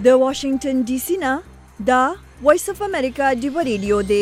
د واشنگټن ډي سي نه دا وایس اف امریکا ډیو ریډیو دی.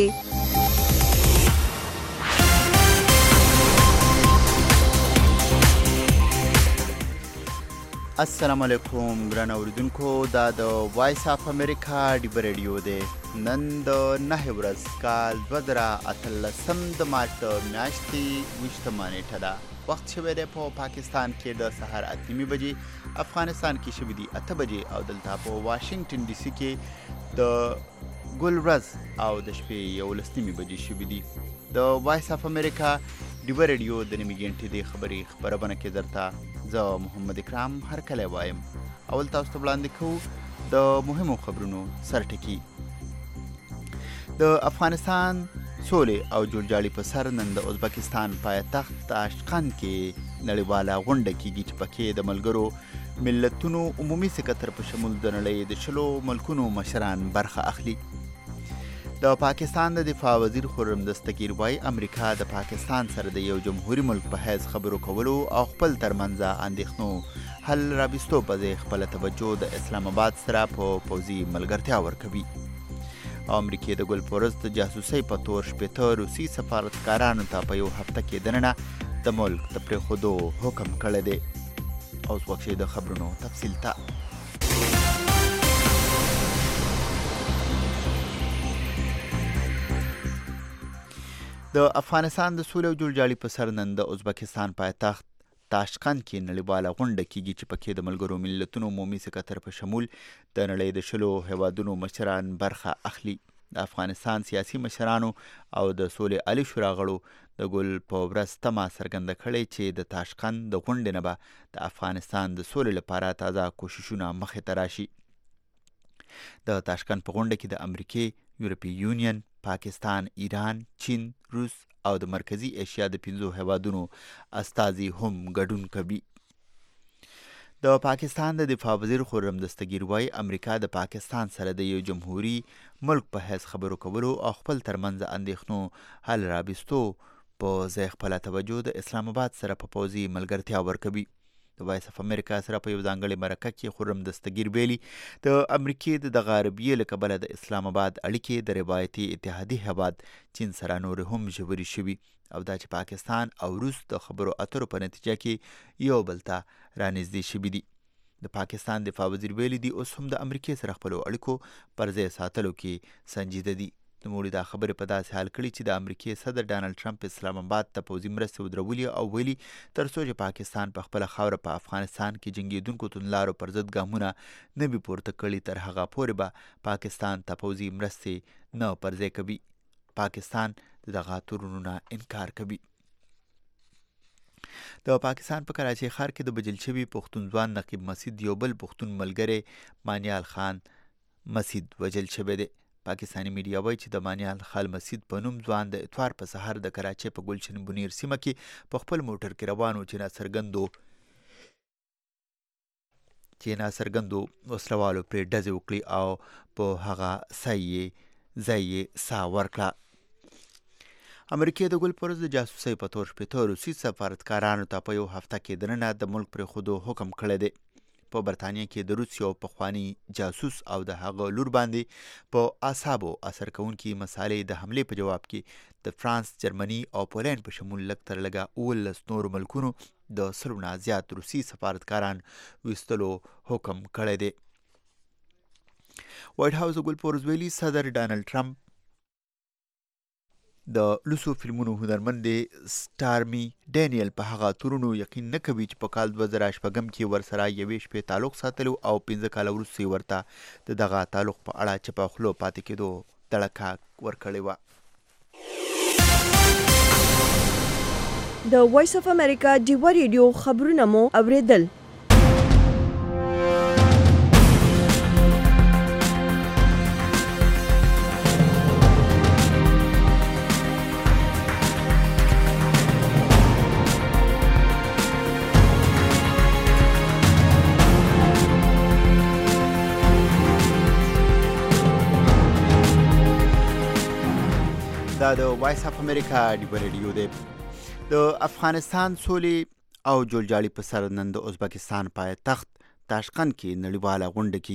السلام علیکم ګران اوریدونکو، دا د وایس اف امریکا ډیو ریډیو دی. نن د 9 ورځ کال 2018 د مارچ میاشتې 28 نیټه ده. وخت شوی دی په پاکستان کې د سهار 8 بجې، افغانستان کې شوی دی 8 بجې او دلته په واشنگټن ډي سي کې د ګل ورځ او د شپې 11 بجې شوی دی. د وایس اف امریکا ډیو ریډیو د نیمې ګنټې د خبري خبرونه کې درته زه محمد اکرام هرکلی وایم. اول تاسو ته وړاندې کوو د مهمو خبرونو سرټکي. د افغانستان سولې او جوړجاړي په سر نن د ازبکستان پایتخت تاشقند کې نړیواله غونډه کیږي چې پکې د ملګرو ملتونو عمومي سکتر په شمول د نړۍ د 10 ملکونو مشران برخه اخلي. د پاکستان د دفاع وزیر خرم دستگیر وایي امریکا د پاکستان سره د یو جمهوریت ملک په حیث خبرو کولو او خپل ترمنځ اندېښنو حل راوستو په ځای خپل توجه د اسلام آباد سره په پوځي ملګرتیا ورکوي. امریکا د ګل پورز د جاسوسۍ په تور 80 روسي سفارتکارانو ته په یو هفته کې دننه د ملک د پرېښودو حکم کړی دی. اوس وخت د خبرونو تفصیل ته. د افغانستان د سولې او جوړجاړي په سر نن د ازبکستان پایتخت تاشقند کې نړیواله غونډه کیږي چې پکې د ملګرو ملتونو عمومي سکتر په شمول د نړۍ د 10 هیوادونو مشران برخه اخلي. د افغانستان سیاسي مشرانو او د سولې عالی شورا غړو د ګل په ورځ تمه څرګنده کړې چې د تاشقند د غونډې نه به د افغانستان د سولې لپاره تازه کوششونه مخې ته راشي. د تاشقند په غونډه کې د امریکې، یورپي یونین، پاکستان، ایران، چین، روس او د مرکزی ایشیا د 5 هیوادونو استازي هم ګډون کوي. د پاکستان د دفاع وزیر خرم دستگیر وایي امریکا د پاکستان سره د یو جمهوریت ملک په حیث خبرو کولو او خپل ترمنځ اندېښنو حل راوستو په ځای خپل توجه د اسلام آباد سره په پوځي ملګرتیا ورکوي. د وایس اف امریکا سره په یو ځانګړي مرکه کې خرم دستگیر ویلي د امریکې د غربیې له کبله د اسلام آباد اړیکې د روایتي اتحادي هیواد چین سره نور هم ژورې شوي او دا چې پاکستان او روس د خبرو اترو په نتیجه کې یو بل ته رانږدې شوي دي. د پاکستان دفاع وزیر ویلي دی اوس هم د امریکې سره خپلو اړیکو پر ځای ساتلو کې سنجیده دي. نوموړي دا خبرې په داسې حال کړي چې د امریکې صدر ډانلډ ټرمپ اسلام آباد ته پوځي مرستې ودرولي او ویلي تر څو چې پاکستان په خپله خاوره په افغانستان کې جنګېدونکو توندلارو پر ضد ګامونه نه وي پورته کړي تر هغه پورې به پاکستان ته پوځي مرستې نه پر ځای کوي. پاکستان د دغه تورونو نه انکار کوي. د پاکستان په کراچۍ ښار کې د بجل شوي پښتون ځوان نقیب مسید یو بل پښتون ملګری مانیال خان مسید وژل شوی دی. پاکستانی میډیا وایي چې د مانیال خان مسید په نوم ځوان د اتوار په سهار د کراچۍ په ګلشن بنیر سیمه کې په خپل موټر کې روان و چې ناڅرګندو وسلوالو پرې ډزې وکړي او په هغه ځای یې ساه ورکړه. امریکې د ګل پرز د جاسوسۍ په تور 80 روسي سفارتکارانو ته په یو هفته کې دننه د ملک پرېښودو حکم کړی دی. په برطانیه کې د روس یو پخوانی جاسوس او د هغه لور باندې په اعصابو اثر کوونکي مسالې د حملې په جواب کې د فرانس، جرمني او پولینډ په شمول لږ تر لږه 19 نورو ملکونو د 100 نه زیات روسي سفارتکاران ویستلو حکم کړی دی. وایټ هاوس د ګل پورز ویلي صدر ډانلډ ټرمپ د لوسو فلمونو هنرمند سټارمي ډینیل په هغه تورونو یقین نه کوي چې په کال 2018 کې ورسره یوې شپې تعلق ساتلو او 15 کاله وروسته ورته د دغه تعلق په اړه چپه خولو پاتې کېدو تړکه ورکړې وه. د وایس اف امریکا ډیو ریډیو خبرونه مو اوریدل. دا د وایس اف امریکا ډیو ریډیو دی. د افغانستان سولې او جوړجاړي په سر نن د ازبکستان پایتخت تاشقند کې نړیواله غونډه کیږي.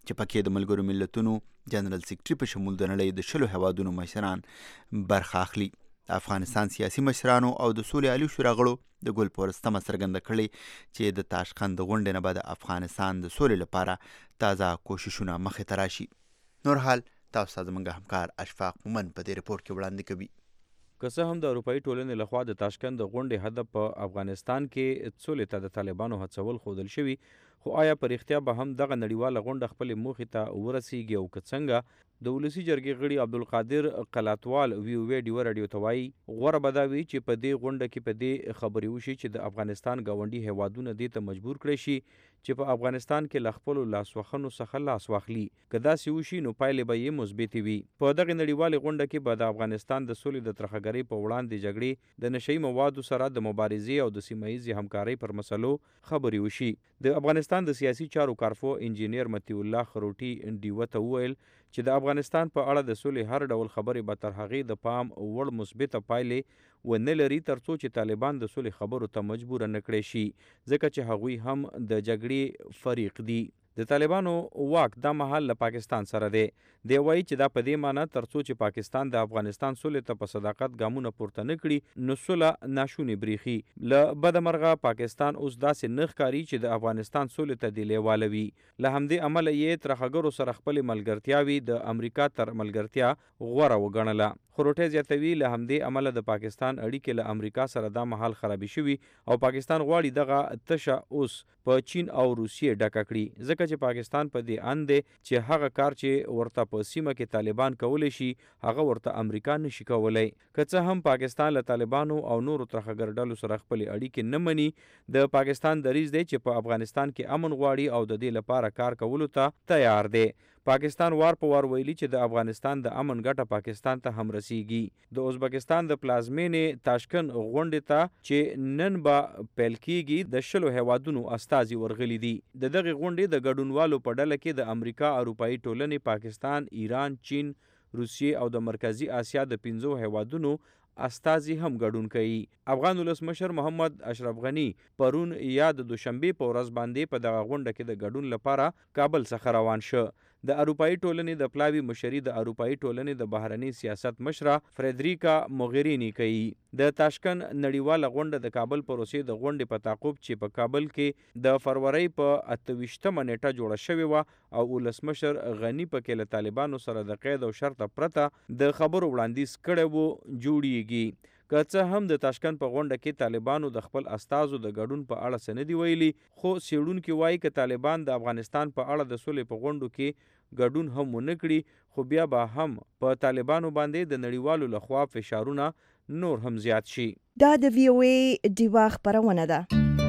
چې پکې د ملګرو ملتونو جنرال سیکرټري په شمول د نړۍ د 10 هیوادونو مشران برخه اخلي. د افغانستان سیاسي مشرانو او د سولې عالی شورا غړو د ګل پورستمه څرګنده کړې چې د تاشقند د غونډې نه بعد افغانستان د سولې لپاره تازه کوششونه مخې ته راشي. نور حال تاسو ته زموږ همکار اشفاق مومن په دې رپورټ کې وړاندې کوي. که څه هم د اروپایي ټولنې لخوا د تاشکند د غونډې هدف په افغانستان کې سولې ته د طالبانو هڅول ښودل شوي، خو آیا په رښتیا به هم دغه نړیواله غونډه خپلې موخې ته ورسیږي او که څنګه؟ د ولسي جرګې غړي عبدالقادر قلاتوال وی ډیوه راډیو ته وایي غوره به دا وي چې په دې غونډه کې په دې خبرې وشي چې د افغانستان ګاونډي هیوادونه دې ته مجبور کړی شي چې په افغانستان کې له خپلو لاسوهنو څخه لاس واخلي. که داسې وشي نو پایلې به یې مثبتې وي. په دغې نړیوالې غونډه کې به د افغانستان د سولې د ترخګرۍ په وړاندې جګړې، د نشهیي موادو سره د مبارزې او د سیمه ییزې همکارۍ پر مسلو خبرې وشي. د افغانستان د سیاسي چارو کارپو انجینیر مطیع الله خروټي ډیوه ته وویل چې د افغانستان په اړه د سولې هر ډول خبرې به تر هغې د پام وړ مثبته پایلې ونه لري ترڅو چې طالبان د سولې خبرو ته مجبور نه کړی شي، ځکه چې هغوی هم د جګړې فریق دي. د طالبانو واک دا مهال له پاکستان سره دی. دی وایي چې دا په دې معنی ترڅو چې پاکستان د افغانستان سولې ته په صداقت ګامونه پورته نه کړي نو سوله ناشونې بریښي. له بده مرغه پاکستان اوس داسې نه ښکاري چې د افغانستان سولې ته دې لیواله وي. له همدې امله یې ترخګرو سره خپلې ملګرتیاوې د امریکا تر ملګرتیا غوره وګڼله. خروټی زیاتوي له همدې امله د پاکستان اړیکې له امریکا سره دا مهال خرابې شوي او پاکستان غواړي دغه تشه اوس په چین او روسیې ډکه کړي، ځکه چې پاکستان په دې اند دی چې هغه کار چې ورته په سیمه کې طالبان کولی شي هغه ورته امریکا نشي کولی. که څه هم پاکستان له طالبانو او نورو ترخګر ډلو سره خپلې اړیکې نه مني، د پاکستان دریځ دی چې په افغانستان کې امن غواړي او د دې لپاره کار کولو ته تیار دی. پاکستان وار په وار ویلي چې د افغانستان د امن ګټه پاکستان ته هم رسیږي. د ازبکستان د پلازمینې تاشکند غونډې ته چې نن به پیل کیږي د 10 هیوادونو استازي ورغلي دي. د دغې غونډې د ګډونوالو په ډله کې د امریکا، اروپایي ټولنې، پاکستان، ایران، چین، روسیې او د مرکزی آسیا د 15 هیوادونو استازي هم ګډون کوي. افغان ولسمشر محمد اشرف غنی پرون یا د دوشنبې په ورځ باندې په دغه غونډه کې د ګډون لپاره کابل څخه روان شو. د اروپایي ټولنې د پلاوي مشري د اروپایي ټولنې د بهرني سیاست مشره فریدریکا موغرینی کوي. د تاشکند نړیواله غونډه د کابل پروسې د غونډې په تعقب چې په کابل کې د فروری په 28مه نیټه جوړه شوې وه او ولسمشر غنی پکې له طالبانو سره د قید او شرط پرته د خبرو وړاندیز کړی و جوړیږي. که څه هم د تاشکند په غونډه کې طالبانو د خپل استازو د ګډون په اړه څه نه دي ویلي، خو څېړونکي وایي که طالبان د افغانستان په اړه د سولې په غونډو کې ګډون هم ونه کړي، خو بیا به هم په طالبانو باندې د نړیوالو لخوا فشارونه نور هم زیات شي. دا د وی او ای ډیوه خپرونه ده.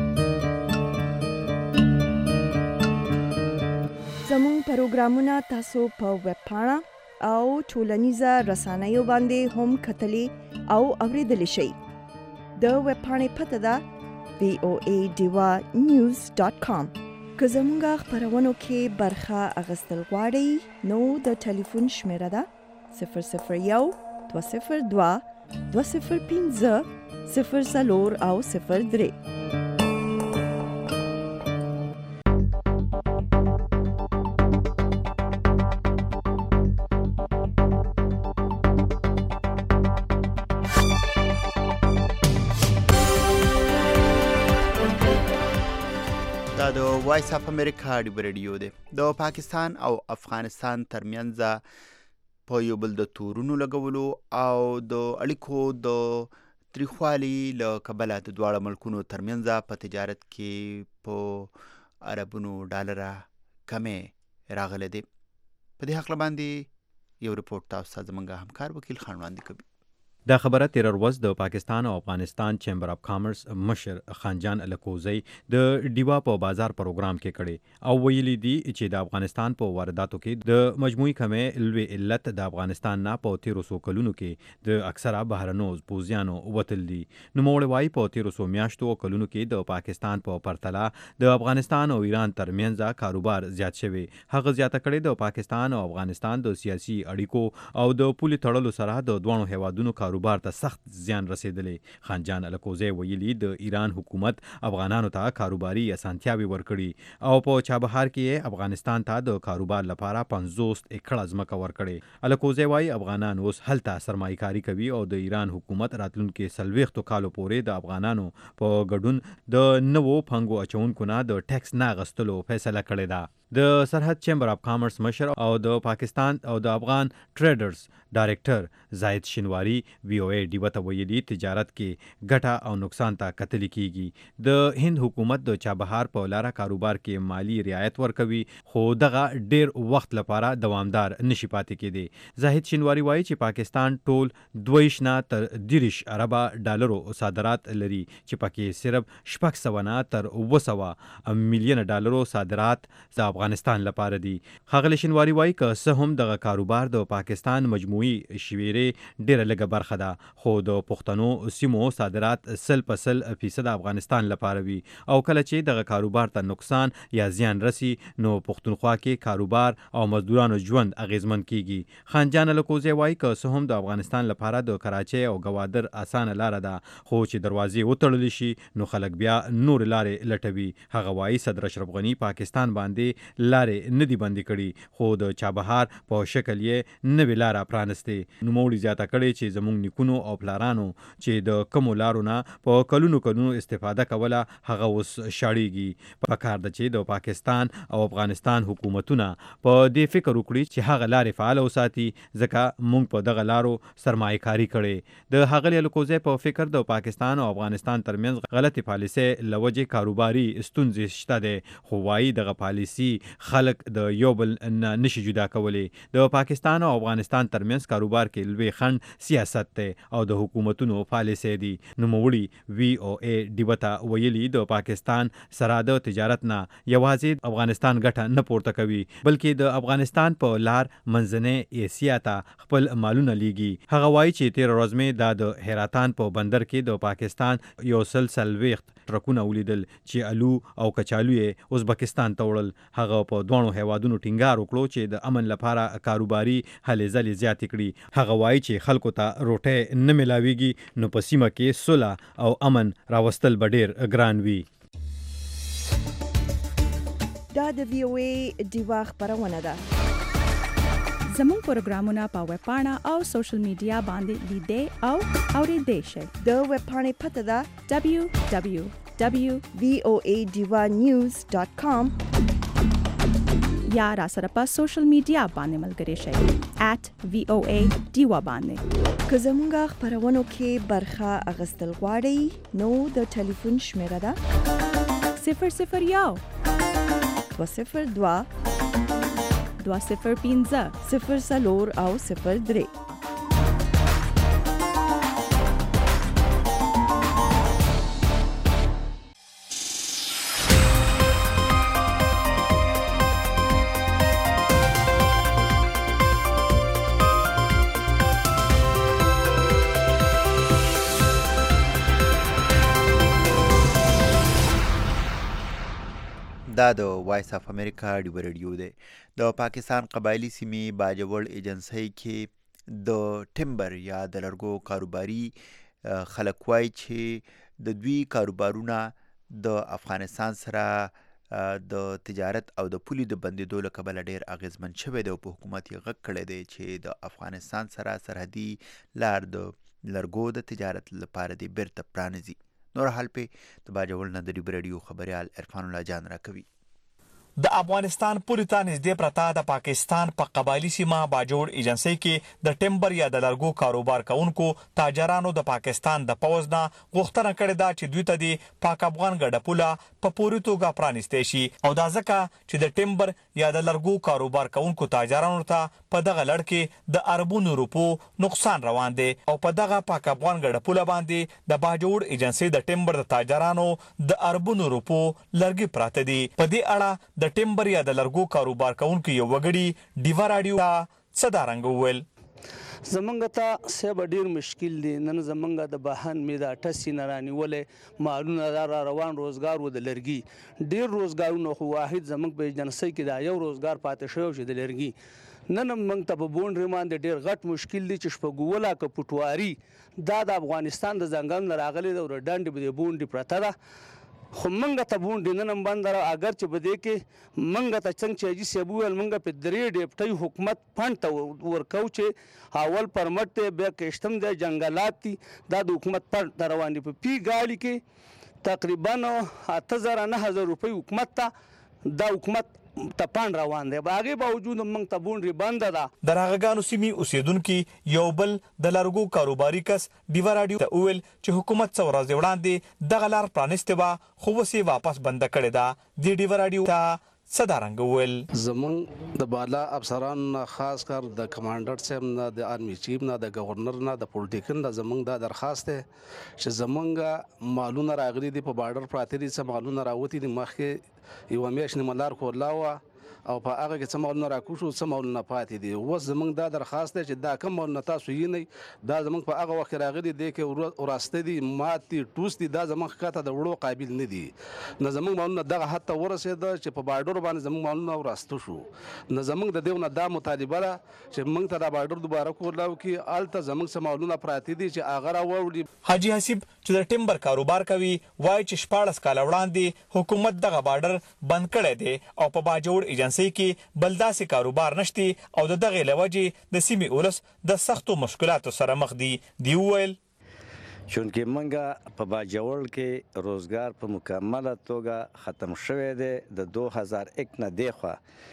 زموږ پروګرامونه تاسو په ویب پاڼه او ټولنیزه رسنیو باندې هم کتلی او اوریدلی شئ. د ویب پاڼې پته ده voadewanews.com. که زموږ خپرونو کې برخه اخیستل غواړئ نو د ټلیفون شمیره ده 001 202 205 04 او 03. دا د وایس اف امریکا ډیو ریډیو دی. د پاکستان او افغانستان ترمنځ په یو بل د تورونو لګولو او د اړیکو د تریخوالي له کبله د دواړو ملکونو ترمنځ په تجارت کې په عربونو ډالره کمې راغلی دی. په دې هکله باندې یو رپورټ تاسو ته زموږ همکار وکیل خان وړاندې کوي. دا خبره تیر ورځ د پاکستان او افغانستان چیمبر اف کامرس مشر خانجان الکوزی د ډیوا په بازار پروګرام کې کړي او ویلي دي چې د افغانستان په وارداتو کې د مجموعي کمې لوی علت د افغانستان نه په 1300 کلونو کې د اکثره بهرنو پوځیانو وتل دي. نوموړی وایي په 1300 میاشتو کلونو کې د پاکستان په پرتله د افغانستان او ایران ترمنځ کاروبار زیات شوی. هغه زیاته کړي د پاکستان او افغانستان د سیاسي اړیکو او د پولي تړلو سره د دوه هیوادونو کاروبار ته سخت زیان رسیدلی. خانجان الکوزی ویلي د ایران حکومت افغانانو ته کاروباري اسانتیاوې ورکړي او په چابهار کې افغانستان ته د کاروبار لپاره 50 ایکړه ځمکه ورکړي. الکوزی وایي افغانان اوس هلته سرمایه‌کاري کوي او د ایران حکومت راتلونکي 40 کالو پورې د افغانانو په ګډون د نوو پانګو اچونکو نه د ټیکس نه اخیستلو فیصله کړې ده. د سرحد چیمبر اف کامرس مشر او د پاکستان او د افغان ټریډرز ډایریکټر زاهد شینواری وی او ای ډیوه ته ویلي تجارت کې ګټه او نقصان ته کتل کیږي. د هند حکومت د چابهار په لاره کاروبار کې مالی رعایت ورکوي خو دغه ډیر وخت لپاره دوامدار نشي پاتې کېدی. زاهد شینواری وایي چې پاکستان ټول 22 نه تر 30 اربه ډالرو صادرات لري چې پکې صرف 600 نه تر 200 میلیون ډالرو صادرات د افغانستان لپاره دي. ښاغلی شینواری وایي که څه هم دغه کاروبار د پاکستان مجموعي شمیرې ډیره لږه برخه ده خو د پښتنو سیمو صادرات 100% افغانستان لپاره وي او کله چې دغه کاروبار ته نقصان یا زیان رسی نو پښتونخوا کې کاروبار او مزدورانو ژوند اغیزمن کیږي. خانجان الکوزی وایي که څه هم د افغانستان لپاره د کراچۍ او ګوادر اسانه لاره ده خو چې دروازې وتړل شي نو خلک بیا نور لارې لټوي. هغه وایي صدر اشرف غنی پاکستان باندې لارې نه دي بندي کړي خو د چابهار په شکل یې نوې لاره پرانستې. نوموړي زیاته کړې چې زموږ نیکونو او پلارانو چې د کومو لارو نه په کلونو استفاده کوله هغه اوس شاړېږي. پکار ده چې د پاکستان او افغانستان حکومتونه په دې فکر وکړي چې هغه لارې فعاله وساتي ځکه موږ په دغه لارو سرمایه‌کاري کړې. د ښاغلي الکوزی په فکر د پاکستان او افغانستان ترمنځ غلطې پالیسۍ له وجې کاروباري ستونزې شته دی خو وایي دغه پالیسي خلک د یو بل نه نشي جدا کولی. د پاکستان او افغانستان ترمنځ کاروبار کې لوی خنډ سیاست دی او د حکومتونو پالیسۍ دي. نوموړي وی او ای ډیوه ته ویلي د پاکستان سره د تجارت نه یوازې افغانستان ګټه نه پورته کوي بلکې د افغانستان په لار منځنۍ ایسیا ته خپل مالونه لیږي. هغه وایي چې 13 ورځ مې د حیراتان په بندر کې د پاکستان 140 ټرکونه ولیدل چې الو او کچالو یې ازبکستان ته وړل. هغه په دوه هیوادونو ټینګار وکړو چې د امن لپاره کاروباري هلې ځلې زیاتې کړي. هغه وایي چې خلکو ته روټۍ نه ملاویږي نو په سیمه کې صلح او امن راوستل به ډیر ګران وي. دا د وی او ای ډیوا خبرونه ده. زموږ پروګرامونه په ویب پاڼه او سوشل میډیا باندې لیدئ او اورېدئ شئ. د ویب پاڼې پته ده www.voadivanews.com یا را سره په سوشل میډیا باندې ملګري شئ @VOA ډیوا باندې. که زموږ خبرونو کې برخه اخیستل غواړئ نو د ټلیفون شمیره ده 001 202 205 04 او 03. دا د وایس اف امریکا ډیو ریډیو دی. د پاکستان قبایلی سیمې باجوړ ایجنسی کې د ټیمبر یا د لرګو کاروباري خلک وایي چې د دوی کاروبارونه د افغانستان سره د تجارت او د پولي د بندېدو له کبله ډېر اغېزمن شوی دی او په حکومت یې غږ کړی دی چې د افغانستان سره سرحدي لار د لرګو د تجارت لپاره دې بیرته پرانیزي. نور حال په د باجوړ نه د ډیو ریډیو خبريال عرفان الله جان راکوي. د افغانستان پورې ته نږدې پرته د پاکستان په قبایلی سیمه باجوړ ایجنسی کې د ټیمبر یا د لرګو کاروبار کوونکو تاجرانو د پاکستان د پوز نه غوښتنه کړې ده چې دوی ته د پاک افغان ګډه پوله په پوره توګه پرانیستي شي او دا ځکه چې د ټیمبر یا د لرګو کاروبار کوونکو تاجرانو ته په دغه لړ کې د اربونو روپو نقصان روان دی او په دغه پاک افغان ګډه پوله باندې د باجوړ ایجنسی د ټیمبر د تاجرانو د اربونو روپو لرګي پراته دي. په دې اړه د ټیمبر یا د لرګو کاروبار کوونکو یو وګړي ډیوا راډیو څه دا رنګ وویل. زمونږ ته سبا ډیر مشکل دی. نن زمونږ د بهن می دا ټسی نه رانیولې مالونه را روان روزګار و د لرګي ډیر روزګارونه خو واحد زمونږ په ایجنسی کې دا یو روزګار پاتې شوی چې د لرګي نن موږ ته په بونډري باندې ډېر غټ مشکل دی چې شپږ ولاکه پټواري دا د افغانستان د ځنګل نه راغلي ده او ډنډې به د بونډې پرته ده خو موږ ته بونډې نن هم بنده ده اگر چې په دې کې موږ ته څنګه چې حاجي صاحب وویل موږ په 3 ډیپټۍ حکومت فنډ ته ورکوو چې اول پرمټ دی بیا کشتم دی جنګلات دي دا د حکومت فنډ ته روان دي په پی ګاډي کې تقریبا 8,000-9,000 روپۍ حکومت ته دا حکومت ته فنډ روان دی هغې باوجود موږ ته بونډري بنده ده. د راغګانو سیمې اوسیدونکي یو بل د لرګو کاروباري کس ډیوا راډیو ته وویل چې حکومت څو ورځې وړاندې دغه لار پرانیستې وه خو اوس یې واپس بنده کړې ده. د ډیوا راډیو ته صدارنګ وویل زمونږ د بالا افسرانو نه خاص کر د کمانډر صاحب نه د آرمي چیف نه د گورنر نه د پولیټیکن نه زمونږ دا درخواست دی چې زمونږ مالونه راغلي دي په بارډر پراته دي څه مالونه راوتي دي مخکې یوه میاشت نیمه لار کولا وه او په هغه کې څه مالونه راکوشو څه مالونه پاتې دي. اوس زمونږ دا درخواست دی چې دا کم مالونه تاسو یې دا زمونږ په هغه وخت راغلي دی کې وراسته دي مات دي ټوس دي دا زمونږ ښکته د وړو قابل نه دي نه زمونږ مالونه دغه حد ته ورسېده چې په بارډر باندې زمونږ مالونه وراسته شو نه زمونږ د دې نه دا مطالبه ده چې موږ ته دا بارډر دوباره کولاو کې هلته زمونږ څه مالونه پراته دي چې هغه راوړي. حاجي حسیب چې د ټیمبر کاروبار کوي وایي چې 14 کاله وړاندې حکومت دغه بارډر بند کړی دی او په باجوړ ایجنسۍ کې بل داسې کاروبار نشته او د دغه لوجې د سیمې ولس د سختو مشکلاتو سره مخ دي. دی ویل چونکې منګه په باجوړ کې روزګار په مکمله توګه ختم شوی دی د 2001 نه دیخوا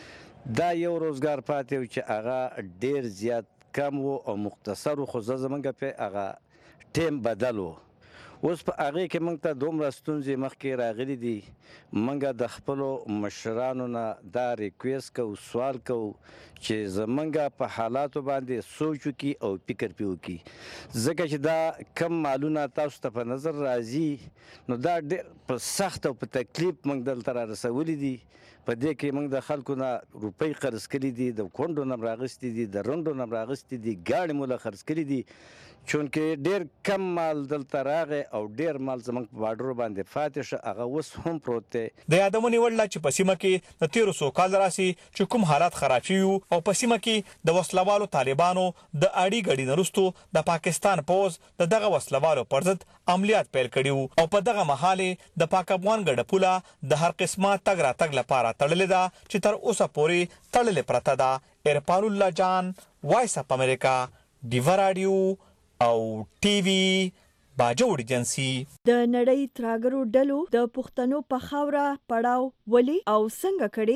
دا یو روزګار پاتې چې هغه ډیر زیات کم وو او مختصر خو زمونږ په هغه ټیم بدل وو. اوس په هغې کې موږ ته دومره ستونزې مخکې راغلي دي موږ د خپلو مشرانو نه دا ریکویسټ کوو سوال کوو چې زمونږ په حالاتو باندې سوچ وکړي او فکر پرې وکړي ځکه چې دا کم مالونه تاسو ته په نظر راځي نو دا ډېر په سخت او په تکلیف موږ دلته را رسولي دي. په دې کې موږ د خلکو نه روپۍ قرض کړي دي د کونډو نه راغستې دي د رنډو نه راغستې دي ګاډې مو له خرڅ کړي دي چونکې ډېر کم مال دلته راغی او ډېر مال زموږ په بارډرو باندې پاتې شه هغه اوس هم پروت دی. د یادونې وړ ده چې په سیمه کې د تېرو څو کال راسي چې کوم حالات خراب شوي او په سیمه کې د وسلوالو طالبانو د اړې ګډې نه وروسته د پاکستان پوځ د دغه وسلوالو پر ضد عملیات پیل کړي او په دغه مهال د پاک افغان ګډه پوله د هر قسمه تګ راتګ لپاره تړلې ده چې تر اوسه پورې تړلې پرته ده. ارفان الله جان وایس اف امریکا ډیوا راډیو او ټي وي باجوړ ایجنسي. د نړۍ تراګرو ډلو د پښتنو په خاوره پړاو ولې او څنګه کړي؟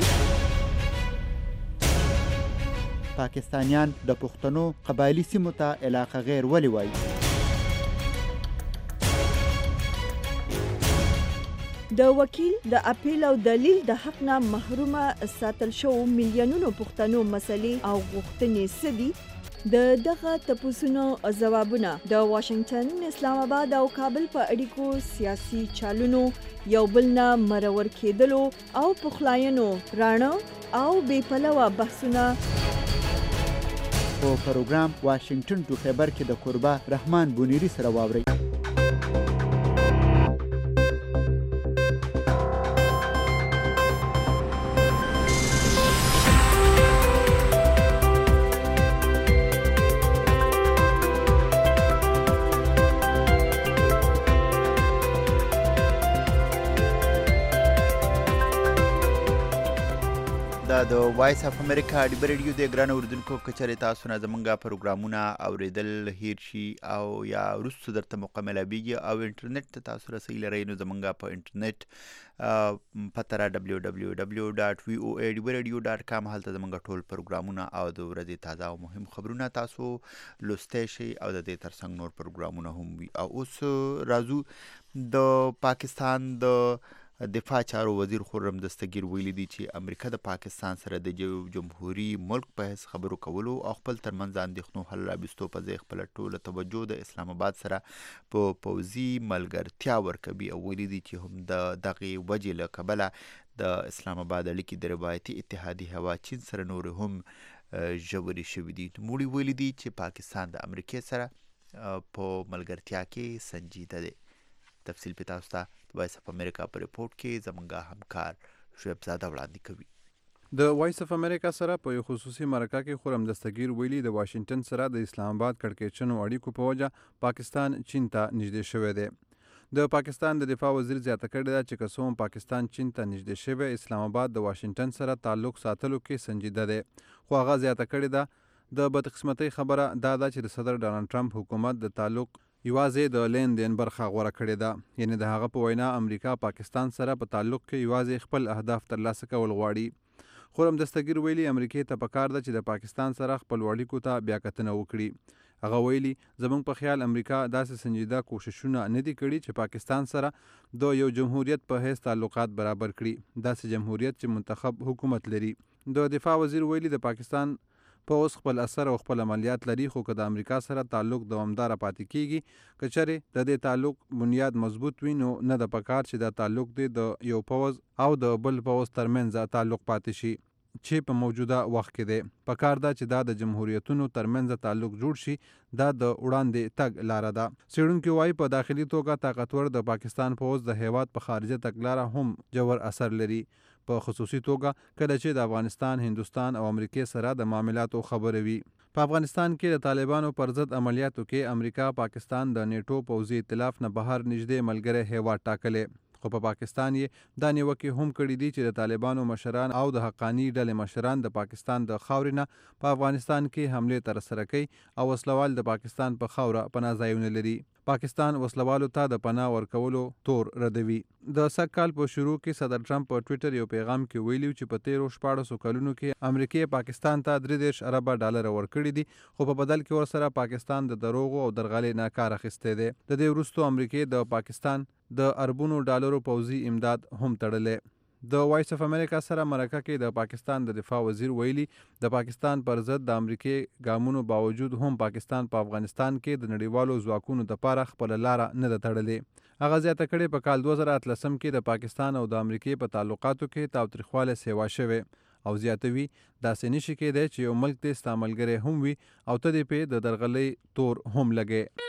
پاکستانیان د پښتنو قبایلی سیمو ته علاقه غیر ولې وایي؟ د وکیل د اپیل او دلیل د حق نه محرومه ساتل شو میلیونونو پښتنو مسلې او غوښتنې سدي د دغه تپوسونو ځوابونه د واشنگټن، اسلام آباد او کابل په اړیکو سیاسي چالونو یو بل نه مرور کېدلو او پخلاینو رانه او بې پلوه بحثونه په پروګرام واشنگټن ټو خیبر کې د قربا رحمان بونیری سره واورئ. د وایس اف امریکا ډیوا راډیو د ګران اوریدونکو کچره تاسو نه زمونږه پروګرامونه اوریدل هیر شي او یا وروسته درته موقع ملابیږي او انټرنیټ ته تاسو رسۍ لرئ نو زمونږه په انټرنیټ پته را www.voaradio.com هلته زمونږه ټول پروګرامونه او د ورځې تازه او مهم خبرونه تاسو لوستی شئ او د دې ترڅنګ نور پروګرامونه هم وي. او اوس راځو د پاکستان د دفاع چارو وزیر خرم دستگیر ویلي دي چې امریکا د پاکستان سره د جمهوریت ملک په حیث خبرو کولو او خپل ترمنځ اندېښنو حل راوستو په ځای خپله ټوله توجه د اسلام آباد سره په پوځي ملګرتیا ورکوي او ویلي دي چې هم د دغې وجې له کبله د اسلام آباد اړیکې د روایتي اتحادي هوا چین سره نور هم ژورې شوي دي. نوموړي ویلي دي چې پاکستان د امریکې سره په ملګرتیا کې سنجیده دی. تفصیل په تاسو ته وایس اف امریکا په ریپورت کې زمونږه همکار شعیب زاده وړاندې کوي. د وایس اف امریکا سره په یو خصوصي مرکه کې خورم دستگیر ویلي د واشنگټن سره د اسلام آباد کړکېچنو اړیکو په وجه پاکستان چین ته نږدې شوی دی. د پاکستان د دفاع وزیر زیاته کړې ده چې که څه هم پاکستان چین ته نږدې شوی، اسلام آباد د واشنگټن سره تعلق ساتلو کې سنجیده دی. خو هغه زیاته کړې ده د بدقسمتۍ خبره دا ده چې د صدر ډانلډ ټرمپ حکومت د تعلق یوازې د لین دین برخه غوره کړې ده. یعنی د هغه په وینا امریکا پاکستان سره په تعلق کې یوازې خپل اهداف ترلاسه کول غواړي. خورم دستگیر ویلي امریکې ته پکار ده چې د پاکستان سره خپل اړیکو ته بیا کتنه وکړي. هغه ویلي زموږ په خیال امریکا داسې سنجیده کوششونه نه دي کړي چې پاکستان سره د یو جمهوریت په حیث تعلقات برابر کړي، داسې جمهوریت چې منتخب حکومت لري. د دفاع وزیر ویلي د پاکستان په اوس خپل اثر او خپل عملیات لري، خو که د امریکا سره تعلق دوامداره پاتې کیږي، که چېرې د دې تعلق بنیاد مضبوط وي، نو نه د پکار چې دا تعلق دی د یو پوځ او د بل پوځ ترمنځ تعلق پاتې شي چې په موجوده وخت کې دی. پکار ده چې دا د جمهوریتونو ترمنځ تعلق جوړ شي. دا د وړاندې تګ لاره ده. څېړونکي وایي په داخلي توګه طاقتور د پاکستان پوځ د هیواد په خارجه تګلاره هم جوړ اثر لري، په خصوصي توګه کله چې د افغانستان، هندوستان او امریکې سره د معاملاتو خبره وي. په افغانستان کې د طالبانو پر ضد عملیاتو کې امریکا پاکستان د نیټو پوځي ائتلاف نه بهر نږدې ملګری هیواد ټاکلی، خو په پاکستان یې دا نیوکې هم کړي دي چې د طالبانو مشران او د حقاني ډلې مشران د پاکستان د خاورې نه په افغانستان کې حملې ترسره کوي او وسلوال د پاکستان په خاوره پناه ځایونه لري. پاکستان وسلوالو ته د پناه ورکولو تور ردوي. د سږ کال په شروع کې صدر ټرمپ په ټویټر یو پیغام کې ویلي چې په تیرو 14 کلونو کې امریکې پاکستان ته $33 ارب ورکړي دي، خو په بدل کې ورسره پاکستان د دروغو او درغلۍ نه کار اخیستی دی. د دې وروسته امریکې د پاکستان د اربونو ډالرو پوځي امداد هم تړلی. د وایس اف امریکا سره مرکه کې د پاکستان د دفاع وزیر ویلي د پاکستان پر ضد د امریکې ګامونو باوجود هم پاکستان په افغانستان کې د نړیوالو ځواکونو دپاره خپله لاره نه ده تړلې. هغه زیاته کړې په کال 2013 کې د پاکستان او د امریکې په تعلقاتو کې تاوتریخوالی سیوا شوی او زیاتوي داسې نشي کېدی چې یو ملک دې ستا ملګری هم وي او ته دې پې د درغلۍ تور هم لګې.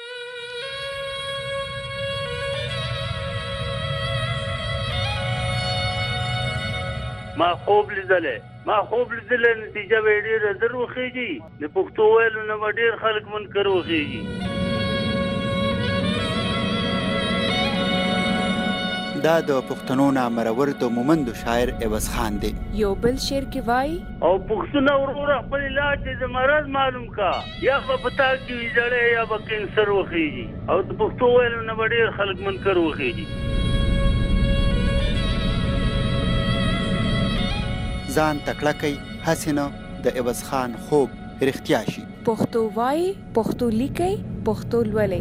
ما خوب لیدلې نتیجه به ډېره زر وخېږي. د پښتو ویلو نه به ډېر خلک منکر وخېږي. دا د پښتنو نامرور د مومندو شاعر عوض خان دی. یو بل شعر کې وایي او پښتونه وروره خپل علاج د مرض معلوم کا، یا به پتا کې ویجړې یا به کینسر وخېږي او د پښتو ویلو نه به ډېر خلک منکر وخېږي. ځان تکړه کوي هسې نه د عوض خان خوب رښتیا شي. پښتو وایي، پښتو لیکئ، پښتو لولئ.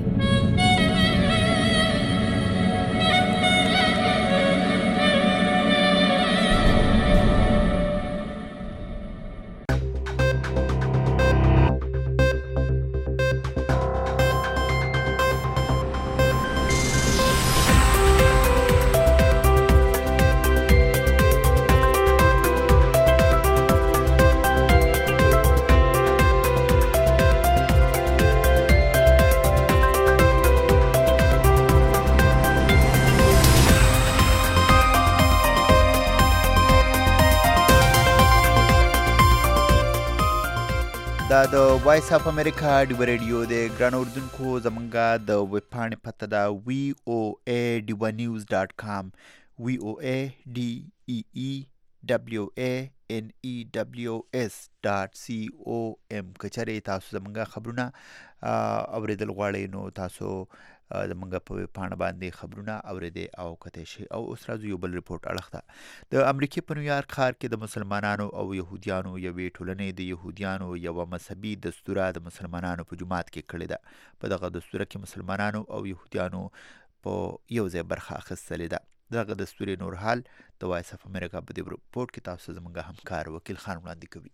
دا د وایس اف امریکا ډیو ریډیو د ګران اردوونکو زمونږه د ویب پاڼې پته ده voanews.com voanews.com. که چېرې تاسو زمونږه خبرونه اورېدل غواړئ نو تاسو زمونږ په ویب پاڼه باندې خبرونه اورېدی او کتلی شئ. او اوس راځو یو بل رپورټ اړخ ته. د امریکې په نیویارک ښار کې د مسلمانانو او یهودیانو یوې ټولنې د یهودیانو یوه مذهبي دستوره د مسلمانانو په جومات کې کړې ده. په دغه دستوره کې مسلمانانو او یهودیانو په یو ځای برخه اخیستلې ده. دغه دستورې نور حال د وایس اف امریکا په دې رپورټ کې تاسو زموږ همکار وکیل خان وړاندې کوي.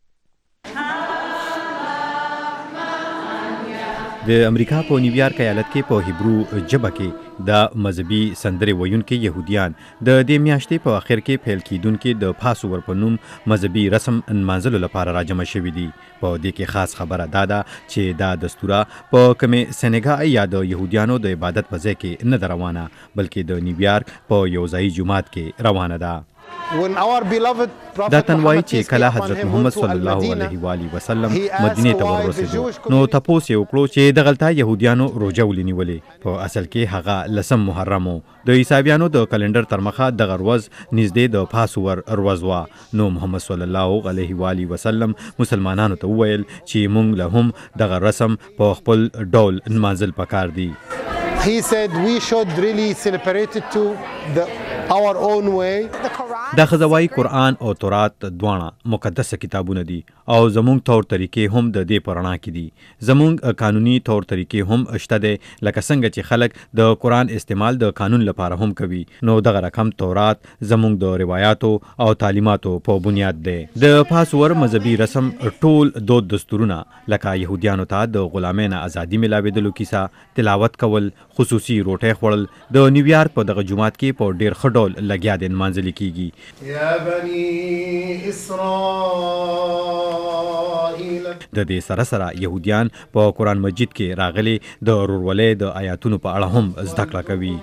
د امریکا په نیویارک ایالت کې په هیبرو ژبه کې د مذهبي سندرې ویونکي یهودیان د دې میاشتې په اخر کې پیل کیدونکي د پاسور په نوم مذهبي رسم نمانځلو لپاره راجمع شوي دي. په دې کې خاص خبره دا ده چې دا دستوره په کومې سینګا یا د یهودیانو د عبادت په ځای کې نه ده روانه، بلکې د نیویارک په یو ځایي جومات کې روانه ده. دا تنوای چې کله حضرت محمد صلی الله علیه و آله وسلم مدینه ته ورسېدو نو تاسو یې وکړو چې دغلته يهوديانو روزه ولینولې په اصل کې هغه لسم محرم د عیسایانو د کلندر تر مخه د غروز نږدې د پاسور ورځ وا نو محمد صلی الله علیه و آله وسلم مسلمانانو ته وویل چې مونږ له هم دغه رسم په خپل ډول نمازل پکار دي. He said we should really celebrate it to our own way. دا خزوای قرآن او تورات دواړه مقدس کتابونه دي او زمونږ تور طریقې هم د دې پرانا کې دي. زمونږ قانوني تور طریقې هم شته دي لکه څنګه چې خلک د قرآن استعمال د قانون لپاره هم کوي نو دغه رقم تورات زمونږ د روایتو او تعلیماتو په بنیاد دی. د پاسور مذهبي رسم ټول دود دستورونه لکه يهوديانو ته د غلامانو ازادي ملاوېدلو کیسه تلاوت کول خصوصي روټه خوړل د نیویارک په دغه جمعات کې په ډیر ښه ډول لګیا د نمانځل کیږي. یا بني اسرائیل د دې سره سره يهوديان په قرآن مجید کې راغلي د ورولې د آیاتونو په اړه هم زده کړه کوي.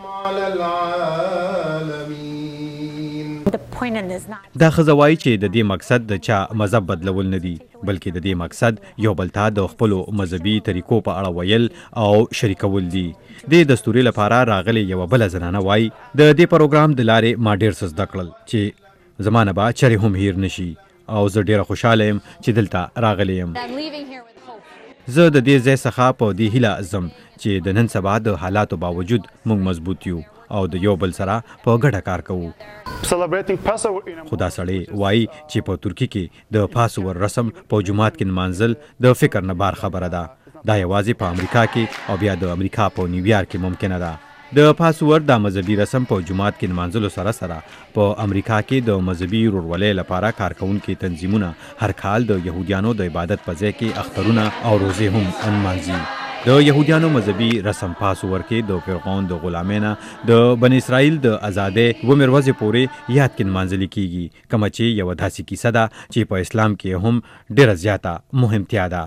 دا خزوای چې د دې مقصد د چا مذهب بدلول نه دي بلکې د دې مقصد یو بل ته د خپل مذهبي طریقو په اړه ویل او شریکول دي. د دستوري لپاره راغلي یو بل زنانه وای د دې پروګرام د لارې ما ډیر څه زده کړل چې زمانه با چره هم هیر نشي او زه ډیره خوشاله يم چې دلته راغلی يم. زه د دې ځای څخه په دې هیله ازم چې د نن سبا د حالاتو باوجود موږ مضبوط یو او د یو بل سره په ګډه کار کوو. خدا سړی وای چې په ترکی کې د پاسور رسم په جمعات کې نمانځل د فکر نه بار خبره ده. دا یوازې په امریکا کې او بیا د امریکا په نیویارک کې ممکنه ده. د پاسور د مذهبي رسم په جمعات کې نمانځلو سره سره په امریکا کې د مذهبي ورولې لپاره کارکونکو تنظیمونه هر کال د يهوديانو د عبادت په ځای کې اخترونه او روزې هم انمانځي. د يهوديانو مذهبي رسم پاسور کې د فرعون د غلامانو د بنی اسرائیل د آزادۍ ومروزه پورې یاد کې نمانځل کیږي کوم چې یو داسې کیسه ده چې په اسلام کې هم ډیره زیاته مهمتیا ده.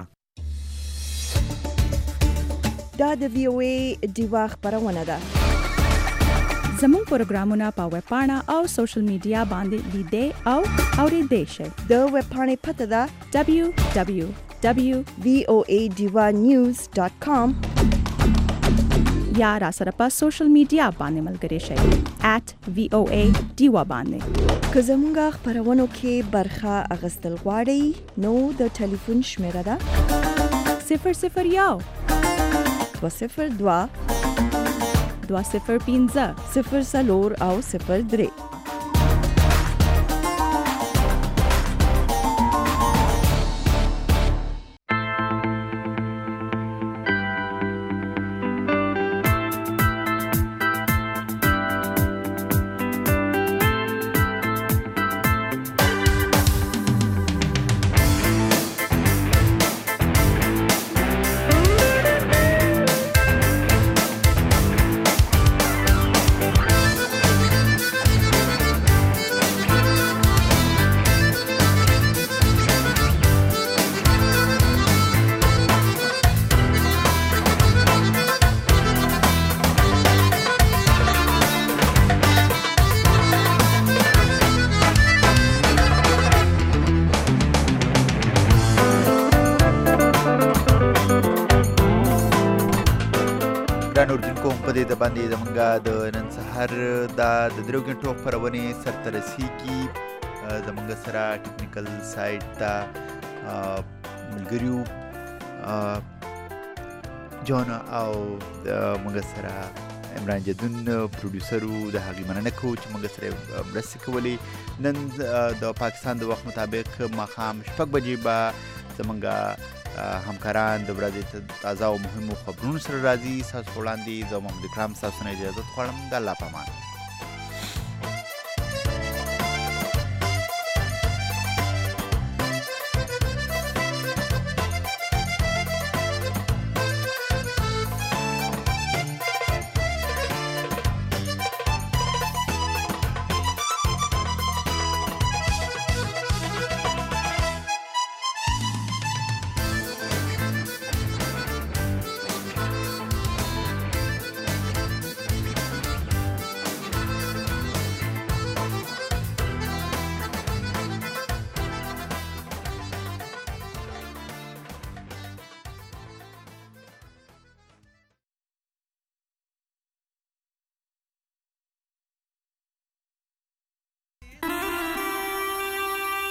دا د VOA دیوا خبرونه ده. زموږ پروګرامونه په ویب پاڼه او سوشل میډیا باندې لیدئ او اوریدئ شئ. د ویب پاڼې پته ده www.voadewanews.com یا را سره په سوشل میډیا باندې ملګري شئ @VOA دیوا باندې. که زموږ خبرونو کې برخه اخیستل غواړئ نو د ټلیفون شمیره ده 001 202 205 04 او 03. نوردونکو په دې د باندې زمونږه د نن سهار د درو غنټو خبرونه سرته رسیږي. زمونږ سره ټیکنیکل سایډ ته ملګریو جان او موږ سره عمران جدون پروډوسرو د هغې مننه کوو چې موږ سره مرستې کولې. نن د پاکستان د وخت مطابق ماښام 6 بجې به زمونږ همکاران د ورځې تازه او مهمو خبرونو سره راځي. ستاسو وړاندې زه محمد اکرام ستاسو نه اجازه غواړم. د الله په امان.